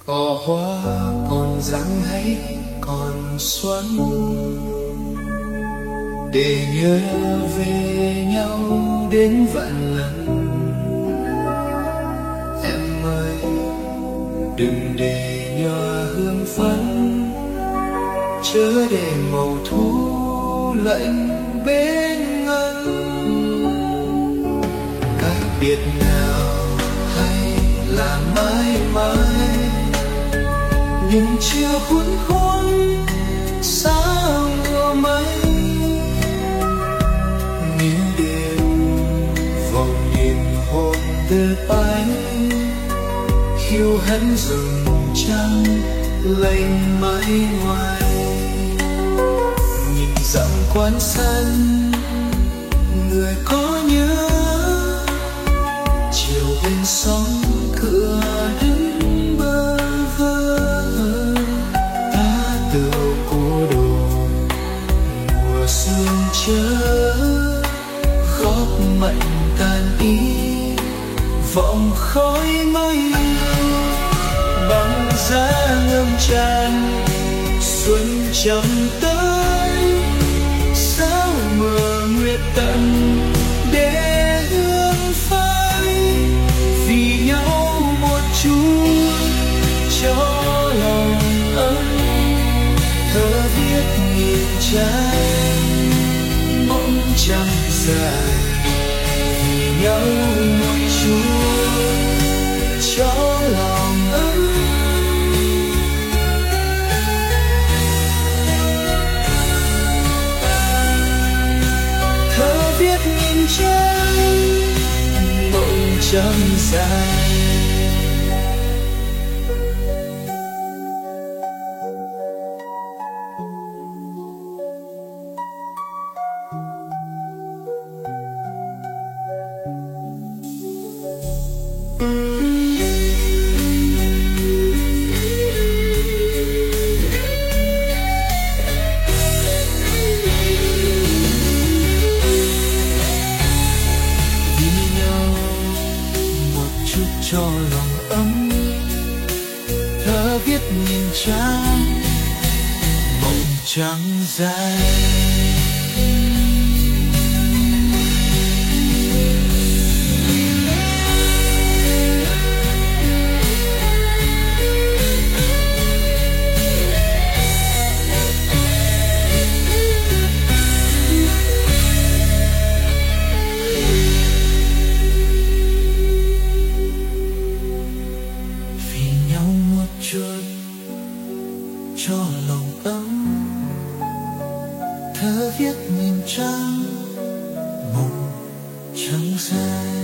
Cỏ hoa còn răng hay còn xuân, để nhớ về nhau đến vạn lần. Em ơi đừng để nhòa hương phấn, chớ để màu thu lạnh bên ngân. Cách biệt nào hay là mãi mãi, nhưng chưa cuốn hôn sao mùa mây. Như đêm vòng nhìn hồn từ anh, khiêu hãnh rừng trăng lênh mãi ngoài. Nhìn dặm quán xanh người có nhớ, chiều bên sóng cửa đứng bơ vơ. Ta tựa cô đồ mùa sương chớ, khóc mạnh tàn ý vọng khói mây. Băng giá ngâm tràn xuân chậm tới, sao mờ nguyệt tận để hương phai. Vì nhau một chút cho lòng ấm, thơ viết nghìn trang mong trăng dài. Vì nhau một chút cho lòng ấm, thơ viết nghìn trang mộng trăng dài. Cho lòng ấm, thơ viết nghìn trang mộng trắng dài. Cho lòng ấm, thơ viết nghìn trang mộng trắng dài.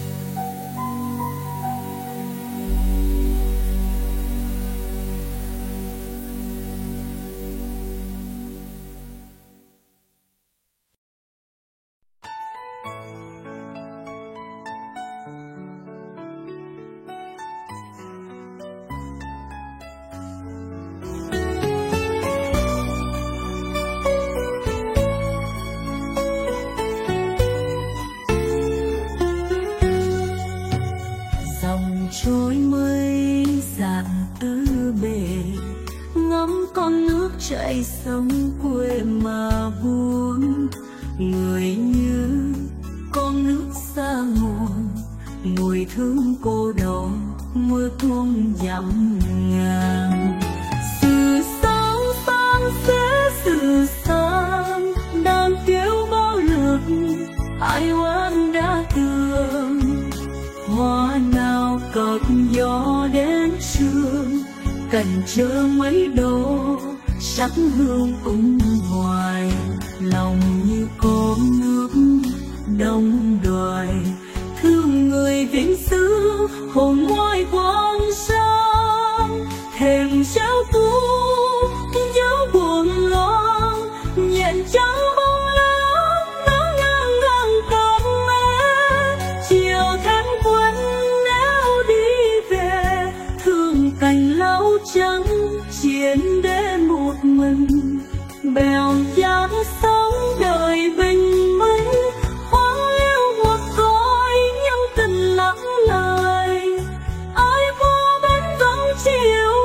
Trôi mây dạt tứ bề, ngắm con nước chảy sông quê mà buồn. Người như con nước xa nguồn, mùi thương cô độc mưa tuôn dặm ngàn. Sự sáng sáng sẽ sự sáng, đang kêu bao lượt ai oán đã tường. Hoa nào cất gió đến sương, cành chơ mấy đô sắc hương cũng hoài. Lòng như con nước đông đoài, thương người viễn xứ hồn ngoài quang sang. Thềm trao tu nhớ buồn lo, nhện trắng bóng lắm nó ngang ngang cơn mê. Chiều tháng quên nếu đi về, thương cành lau trắng chiến đến một mình. Bèo dáng sống đời bình minh, hoang liêu một cõi nhân tình lặng lời. Ai vô bên vắng chiều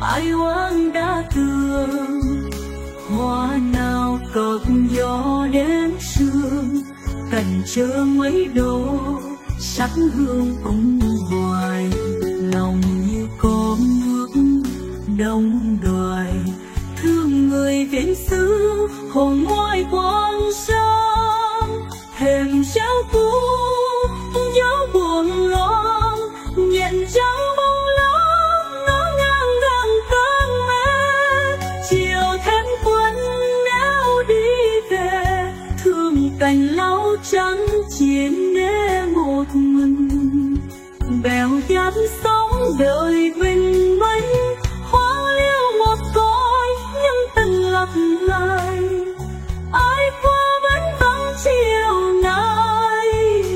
ai oán đã từng. Hoa nào cơn gió đến sương, cành chờ mấy độ sắc hương cũng hoài. Lòng như con nước đông đoài, thương người viễn xứ hồn ngoài quan sông. Thềm trao cũ gió buồn loan, nhện trao bóng lắm nó ngang ngang cơn mê. Chiều thêm quân nếu đi về, thương cành lau trắng chiến để một mình. Bèo dắt sóng đời bình minh, hoa liêu một cõi nhân tình lặp lại. Ai qua vẫn vắng chiều nay.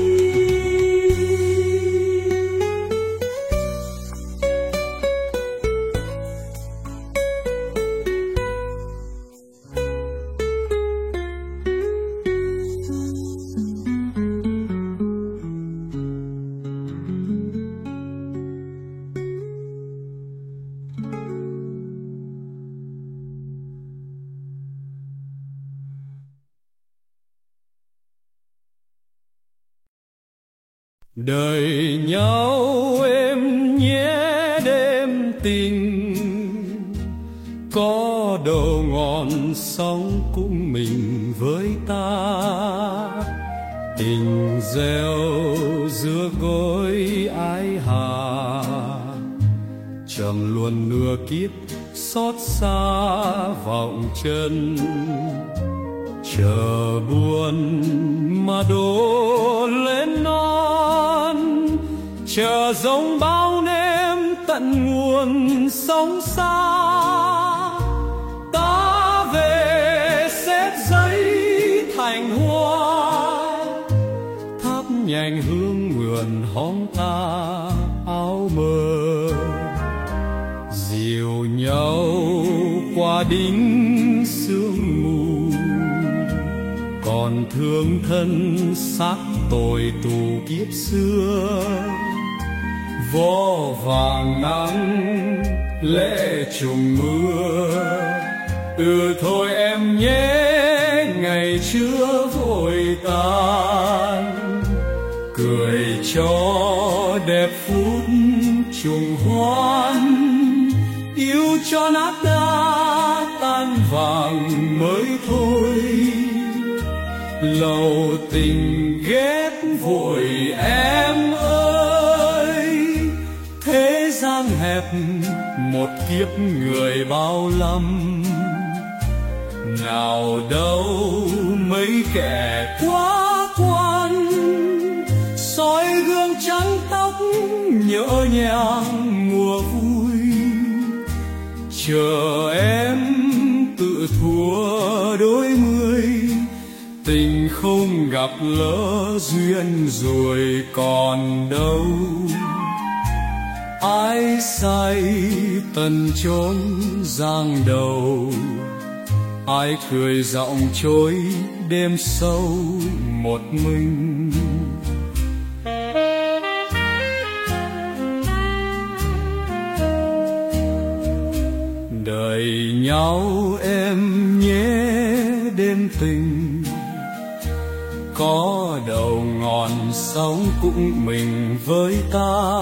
Đời nhau em nhé đêm tình, có đầu ngọn sóng cùng mình với ta. Tình gieo giữa gối ái hà, trầm luồn nửa kiếp xót xa vọng chân. Chờ buồn mà đổ lên non, chờ giống bao đêm tận nguồn sông xa. Ta về xếp giấy thành hoa, thắp nhành hương mượn hóng ta áo mơ. Dìu nhau qua đỉnh sương mù, còn thương thân xác tội tù kiếp xưa. Vô vàng nắng lễ trùng mưa, thôi em nhé ngày chưa vội tan. Cười cho đẹp phút trùng hoan, yêu cho nát đá tan vàng mới thôi. Lầu tình ghét vội em ơi, thế gian hẹp một kiếp người bao năm. Nào đâu mấy kẻ quá quan, soi gương trắng tóc nhỡ nhàng mùa vui. Chờ em tự thua đôi mươi, tình không gặp lỡ duyên rồi còn đâu. Ai say tần chốn giang đầu, ai cười giọng trôi đêm sâu một mình. Đời nhau em nhé đêm tình, có đầu ngọn sóng cũng mình với ta.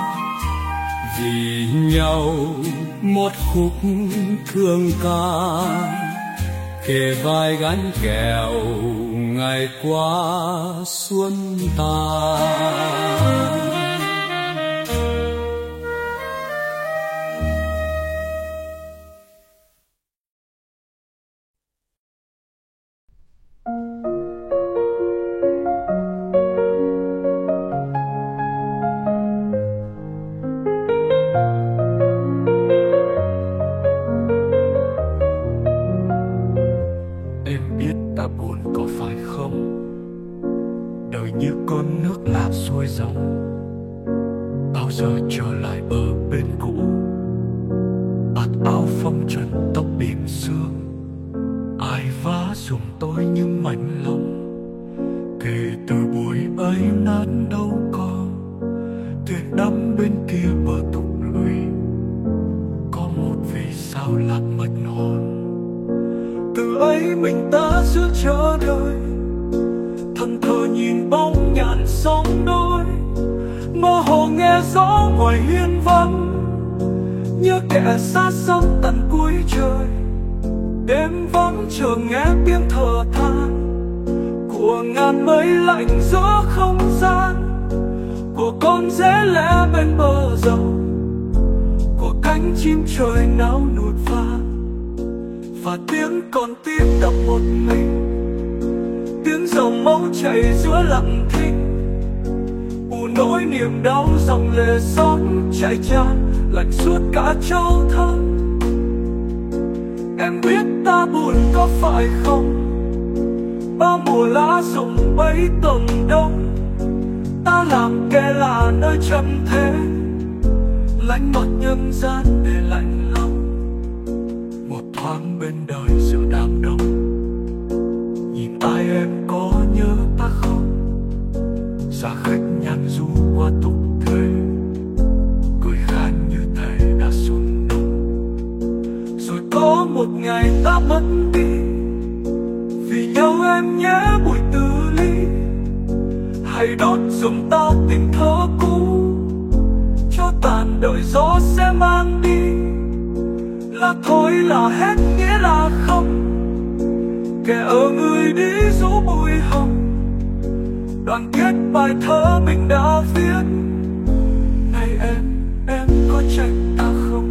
Vì nhau một khúc thương ca, kề vai gánh kèo ngày qua xuân ta. Tuyệt đắm bên kia bờ tục lùi, có một thấy mình ta giữa chờ đợi, thần thờ nhìn bóng ngàn sóng đôi, mơ hồ nghe gió ngoài hiên vắng, như kẻ xa xăm tận cuối trời. Đêm vắng chờ nghe tiếng thở than của ngàn mây lạnh giữa không gian, của con rẽ lẽ bên bờ dầu, của cánh chim trời náo nụt và tiếng con tim đập một mình, tiếng dòng máu chảy giữa lặng thinh, u nỗi niềm đau dòng lệ xót chảy tràn lạnh suốt cả châu thâm. Em biết ta buồn có phải không, bao mùa lá rụng bấy tầng đông, ta làm kẻ lạ nơi trần thế, lánh mặt nhân gian để lạnh lòng. Một thoáng bên đời giữa đám đông, nhìn ai em có nhớ ta không, xa khách nhàn du qua tục thế, cười khan như thể đã xuân đông. Rồi có một ngày ta mất đi, vì nhau em nhé buổi từ ly, hãy đốt giùm ta tình thơ cũ, cho tàn đời gió sẽ mang đi. Là thôi là hết nghĩa là không, kẻ ở người đi rũ bụi hồng, đoạn kết bài thơ mình đã viết. Này em có trách ta không?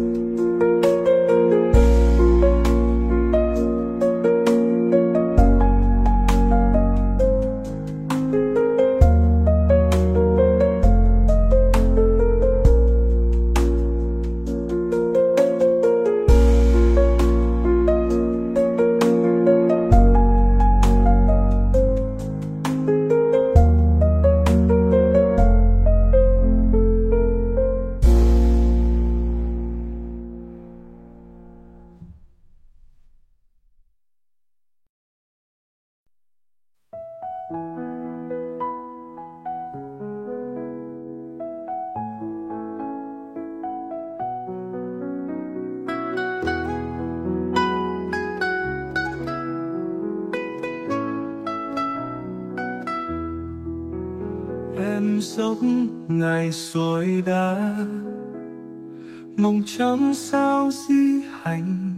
Em sống ngày xuôi đá, mong trắng sao di hành,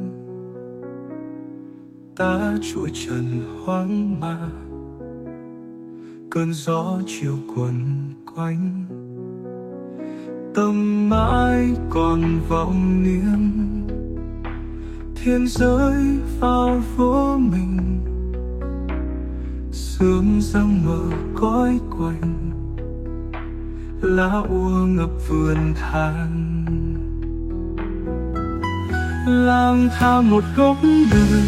ta trụi trần hoang ma, cơn gió chiều quần quanh. Tâm mãi còn vọng niệm, thiên giới phao vô mình, sương răng mờ cõi quanh, lá úa ngập vườn than. Lang thang một góc đời,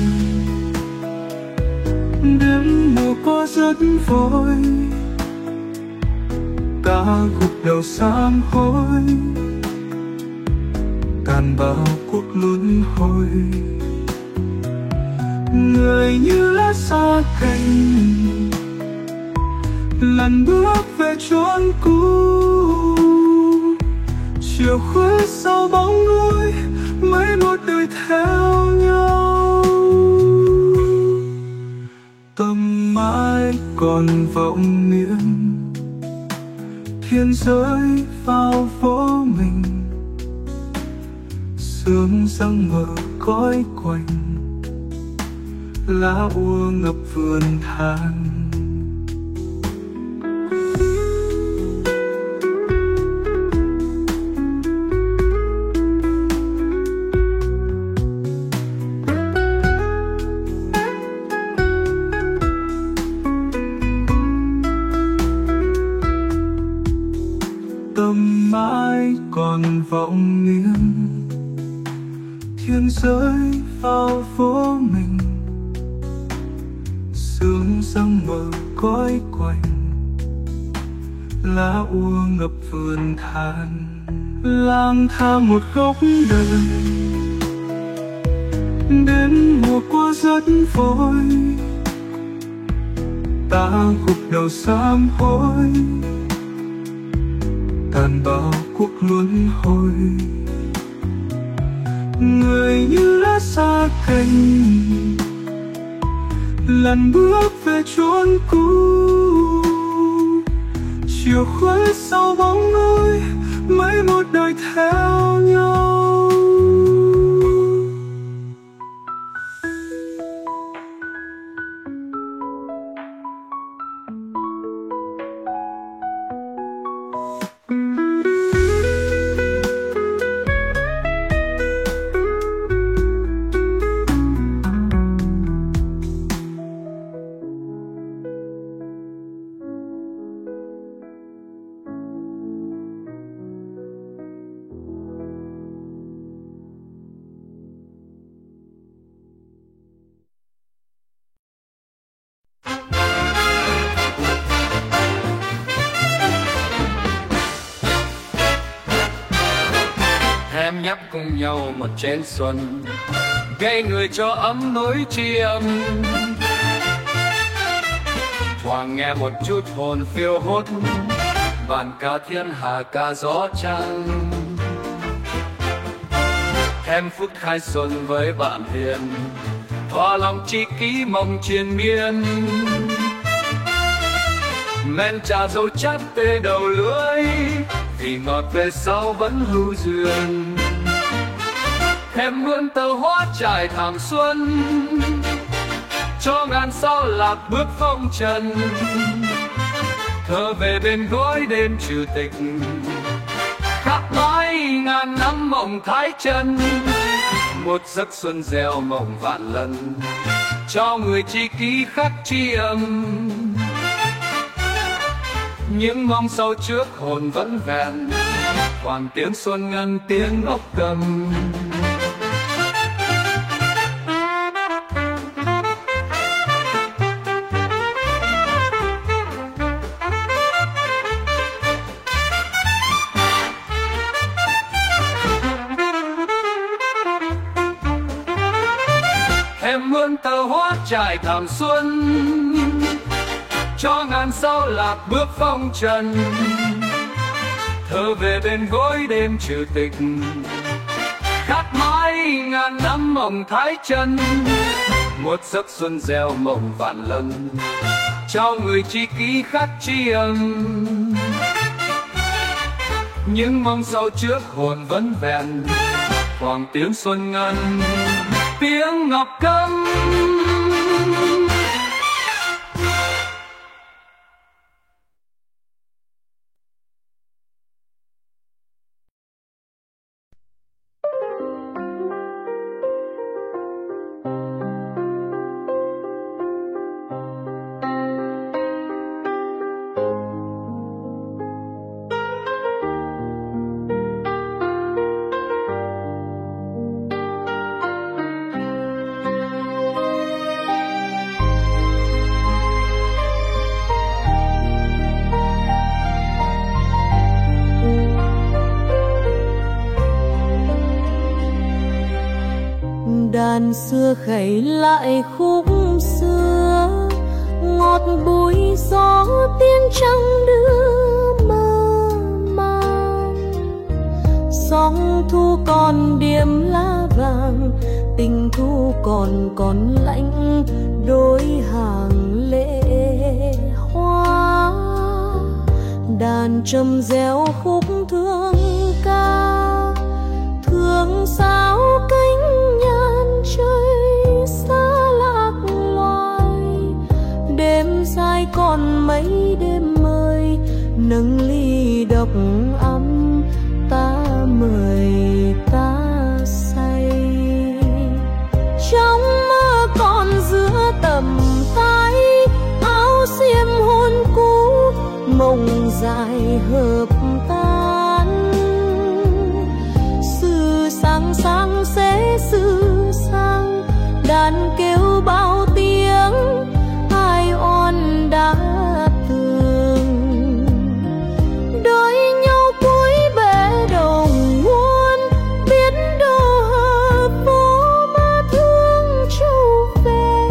đêm mùa qua rất vội, ta gục đầu sám hối, tàn bạo cuộc luân hồi. Người như lá xa cành, lần bước về chốn cũ, chiều khuya sau bóng núi, mấy một đời theo nhau. Tâm mãi còn vọng niệm, thiên giới phao vô mình, sương răng mờ cõi quanh, lá úa ngập vườn than. Tâm mãi còn vọng niệm, thiên giới phao vô mình, sương răng mờ cõi quanh, lá úa ngập vườn than. Lang thang một góc đời, đến mùa qua rất vội, ta gục đầu sám hối, tàn bạo cuộc luân hồi. Người như lá xa cành, lần bước về chốn cũ. Chiều khuya sau bóng núi, mấy một đời theo nhau. Em nhấp cùng nhau một chén xuân, gây người cho ấm nỗi tri âm. Thoảng nghe một chút hồn phiêu hốt, vạn ca thiên hạ ca gió trăng. Em phút khai xuân với bạn hiền, thỏa lòng tri kỷ mong triền miên. Men trà dâu chát tê đầu lưỡi, vì ngọt về sau vẫn lưu duyên. Em mượn tàu hoa trải thảm xuân, cho ngàn sao lạc bước phong trần. Thơ về bên gối đêm trừ tịch, khắc mãi ngàn năm mộng thái chân. Một giấc xuân gieo mộng vạn lần, cho người tri kỷ khắc tri âm. Những mong sau trước hồn vẫn vẹn, hoàng tiếng xuân ngân tiếng ốc cầm. Em mượn tàu hoa trải thảm xuân, cho ngàn sao lạc bước phong trần. Thơ về bên gối đêm trừ tịch, khắc mãi ngàn năm mộng thái chân. Một giấc xuân gieo mộng vạn lần, cho người tri kỷ khắc tri âm. Những mong sau trước hồn vẫn vẹn, hoàng tiếng xuân ngân tiếng ngọc câm. Đàn xưa khẩy lại khúc xưa, ngọt bùi gió tiên trăng đưa mơ màng. Sóng thu còn điểm lá vàng, tình thu còn lạnh đôi hàng lệ hoa. Đàn trầm reo khúc thương ca, thương sao cánh nhàn trời xa lạc loài. Đêm dài còn mấy đêm mơi, nâng ly độc ấm ta mời ta say. Trong mơ còn giữa tầm tay, áo xiêm hôn cũ mộng dài hợp tan. Sự sáng sáng sẽ sự sang, đàn kêu bao tiếng ai oan đã tường. Đôi nhau cuối bể đầu nguồn, biết đâu hợp phố mà thương trâu về.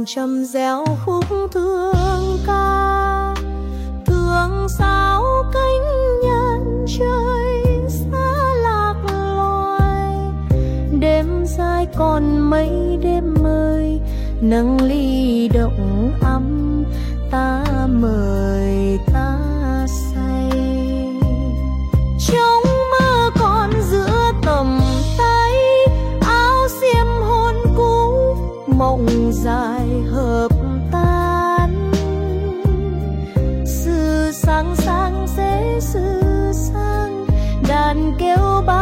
đàn trầm reo khúc thương ca, thương sao cánh nhân trời xa lạc loài. Đêm dài còn mấy đêm mời, nâng ly động ấm ta mời ta say. Trong mơ còn giữa tầm tay, áo xiêm hôn cũ mộng dài hợp tan. Sự sáng sáng dễ sự sang, đàn kêu ba